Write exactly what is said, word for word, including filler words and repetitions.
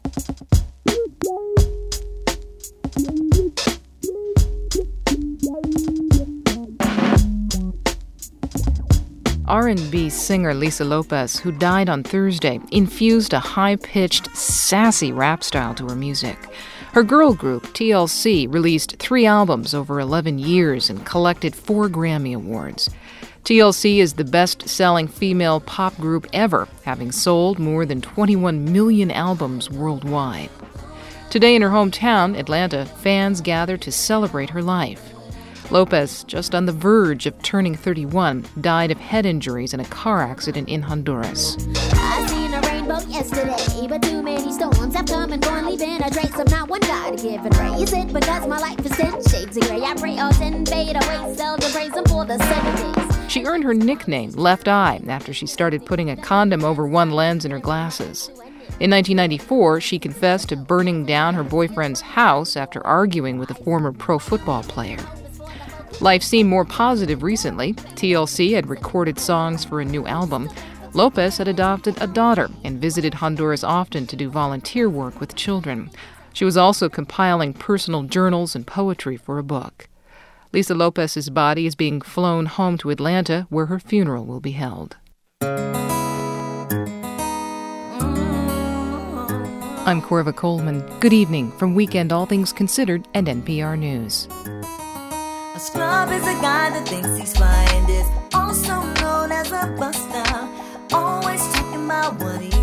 R and B singer Lisa Lopez, who died on Thursday, infused a high-pitched, sassy rap style to her music. Her girl group, T L C, released three albums over eleven years and collected four Grammy Awards. T L C is the best-selling female pop group ever, having sold more than twenty-one million albums worldwide. Today in her hometown, Atlanta, fans gather to celebrate her life. Lopez, just on the verge of turning thirty-one, died of head injuries in a car accident in Honduras. I seen a rainbow yesterday, but too many storms have come and gone, leaving a trace of not one God given praise. It because my life is ten shades of gray. I pray all ten fade away, seldom praise Him for the seven days. She earned her nickname, Left Eye, after she started putting a condom over one lens in her glasses. In nineteen ninety-four, she confessed to burning down her boyfriend's house after arguing with a former pro football player. Life seemed more positive recently. T L C had recorded songs for a new album. Lopez had adopted a daughter and visited Honduras often to do volunteer work with children. She was also compiling personal journals and poetry for a book. Lisa Lopez's body is being flown home to Atlanta, where her funeral will be held. I'm Corva Coleman. Good evening from Weekend All Things Considered and N P R News. A scrub is a guy that thinks he's fly and is also known as a buster. Always talking about what he